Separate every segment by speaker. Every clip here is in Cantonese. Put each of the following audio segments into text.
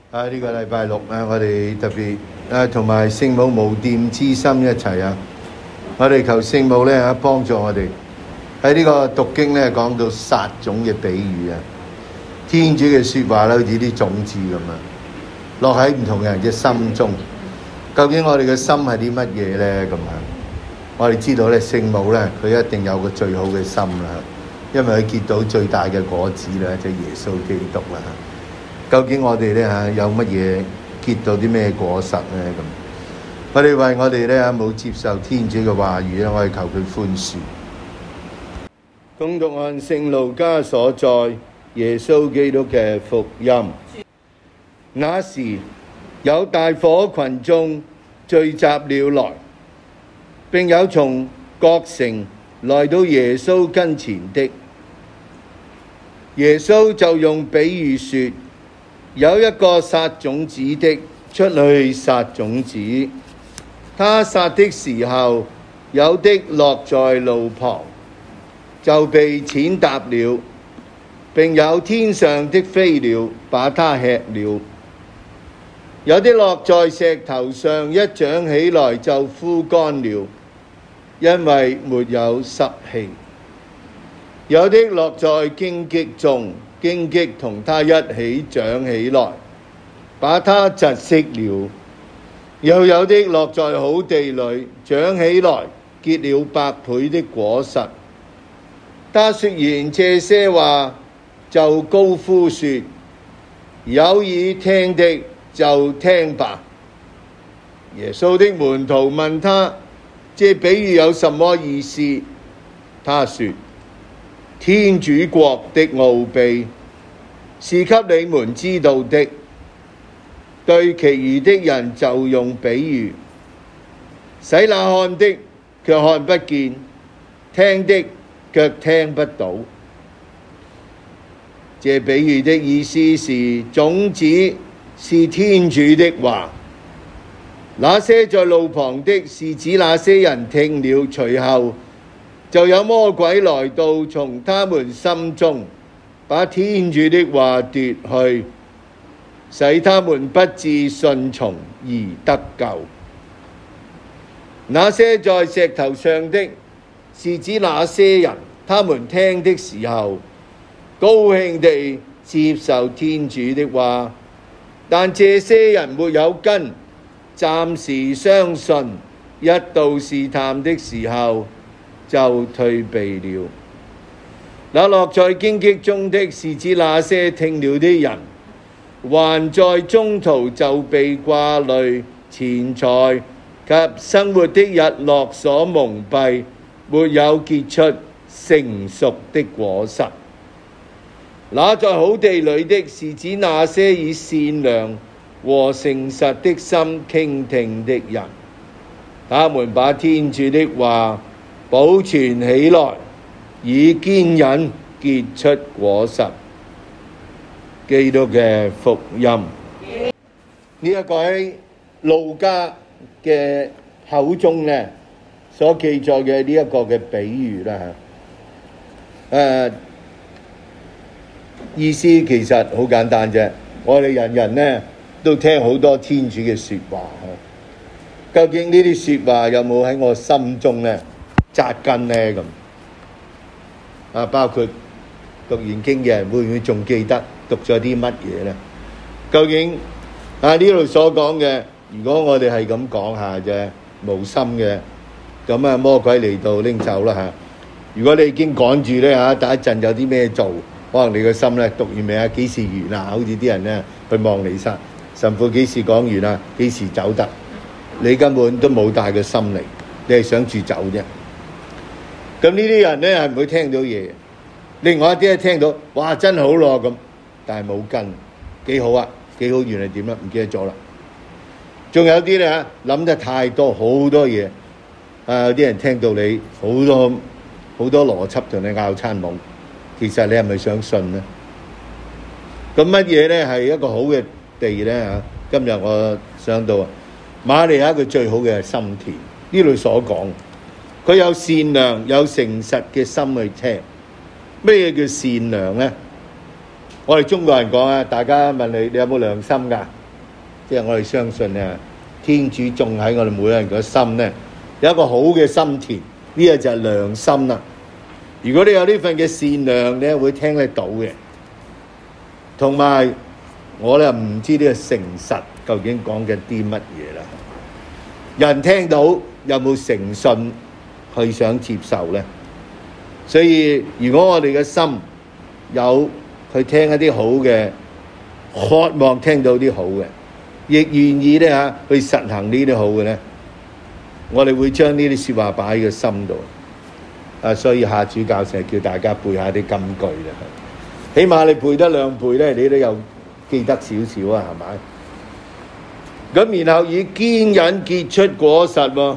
Speaker 1: 呢個禮拜六我哋特別同埋聖母無玷之心一齊我哋求聖母咧幫助我哋喺呢個讀經咧講到撒種嘅比喻天主嘅說話咧好似啲種子咁落喺唔同人嘅心中。究竟我哋嘅心係啲乜嘢咧？我哋知道咧聖母咧佢一定有個最好嘅心因為佢結到最大嘅果子啦，就係耶穌基督啦。究竟我哋咧有乜嘢結到啲咩果實咧？我哋為我哋咧冇接受天主嘅話語咧，我哋求佢寬恕。恭讀按聖路加所載耶穌基督嘅福音。那時有大伙群眾聚集了來，並有從各城來到耶穌跟前的。耶穌就用比喻說，有一個撒種子的出去撒種子，他撒的時候，有的落在路旁，就被踐踏了，並有天上的飛鳥把它吃了；有的落在石頭上，一長起來就枯乾了，因為沒有濕氣；有的落在荊棘中，荊棘同它一起長起來，把它窒息了；又有的落在好地裏，長起來結了100倍的果實。他說完這些話，就高呼說：有耳聽的就聽吧。耶穌的門徒問他：這比喻有什麼意思？他說：天主國的奧秘是給你們知道的，對其餘的人就用比喻，使那看的卻看不見，聽的卻聽不到。這比喻的意思是，種子是天主的話，那些在路旁的是指那些人聽了，隨後就有魔鬼來到，從他們心中把天主的話奪去，使他們不致順從而得救。那些在石頭上的是指那些人，他們聽的時候高興地接受天主的話，但這些人沒有根，暫時相信，一到試探的時候就退避了。那落在荊棘中的是指那些聽了的人，還在中途就被掛慮、錢財及生活的日落所蒙蔽，沒有結出成熟的果實。那在好地裏的是指那些以善良和誠實的心傾聽的人，他們把天主的話保存起來，以堅忍結出果實。基督嘅福音。呢一個喺路加嘅口中呢所記載嘅呢一個嘅比喻啦，意思其實好簡單啫。我哋人人呢都聽好多天主嘅說話，究竟呢啲說話有冇喺我心中呢扎根呢？咁包括讀完經嘅人會唔會仲記得讀咗啲乜嘢呢？究竟呢度所講嘅，如果我哋係咁講下啫，無心嘅，咁魔鬼嚟到拎走啦。如果你已經趕住咧等一陣有啲咩做，可能你個心咧讀完未啊？幾時完啊？好似啲人咧去望彌撒，神父幾時講完啊？幾時走得？你根本都冇帶個心嚟，你係想住走啫。咁呢啲人咧係唔會聽到嘢。另外一啲咧聽到，哇真好咯咁，但係冇根，幾好啊，幾好，原來點啦？唔記得咗啦。仲有啲咧諗得太多，好多嘢。有啲人聽到你好多邏輯同你拗餐懵，其實你係咪想信呢？咁乜嘢咧係一個好嘅地咧？今日我想到瑪利亞佢最好嘅心田，呢度所講，佢有善良有誠實嘅心去聽。咩叫善良呢？我哋中國人講大家問你有冇良心㗎？ 即係我哋相信咧，天主種喺我哋每個人嘅心咧，有一個好嘅心田，呢個就係良心啦。如果你有呢份嘅善良，你會聽得到嘅。同埋我咧唔知呢個誠實究竟講緊啲乜嘢啦。人聽到有冇誠信去想接受咧？所以如果我哋嘅心有去聽一啲好嘅，渴望聽到啲好嘅，亦願意咧去實行呢啲好嘅咧，我哋會將呢啲說話擺喺個心度。所以夏主教成日叫大家背下啲金句啦，起碼你背得兩背咧，你都有記得少少啊，係咪？咁然後以堅忍結出果實喎，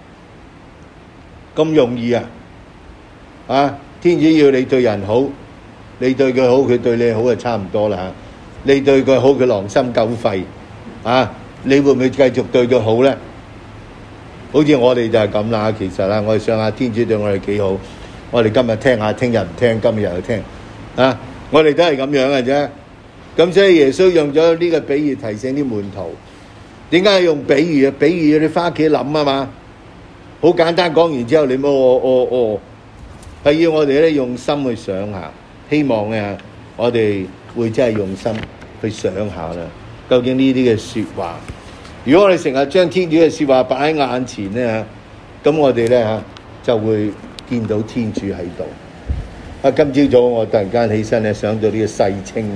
Speaker 1: 咁容易啊？天主要你對人好，你對佢好，佢對你好就差唔多啦。你對佢好，佢狼心狗肺你會唔會繼續對佢好咧？好似我哋就係咁啦。其實我哋想下天主對我哋幾好，我哋今日聽下，聽日唔聽，今日又聽我哋都係咁樣嘅啫。咁所以耶穌用咗呢個比喻提醒啲門徒，點解用比喻啊？比喻你翻屋企諗啊嘛，好簡單，講完之後你冇係要我哋咧用心去想下，希望我哋會真係用心去想下啦。究竟呢啲嘅說話，如果我哋成日將天主嘅說話擺喺眼前咧，咁我哋咧就會見到天主喺度。今朝早我突然間起身咧，想到呢個世青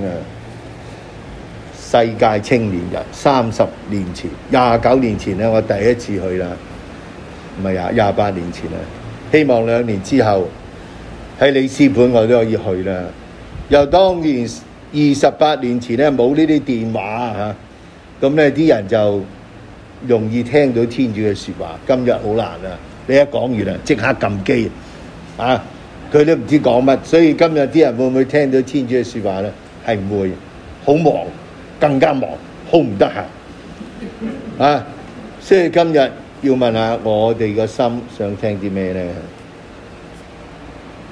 Speaker 1: 世界青年日，30年前、29年前咧，我第一次去啦，唔係28年前啦。希望2年之後喺里斯本我都可以去啦。又當年28年前咧，冇呢啲電話咁咧啲人就容易聽到天主嘅說話。今日好難啦，你一講完啦，即刻撳機佢都唔知講乜。所以今日啲人會唔會聽到天主嘅說話咧？係唔會，好忙，更加忙，好唔得閒所以今日要問下我哋個心想聽啲咩咧？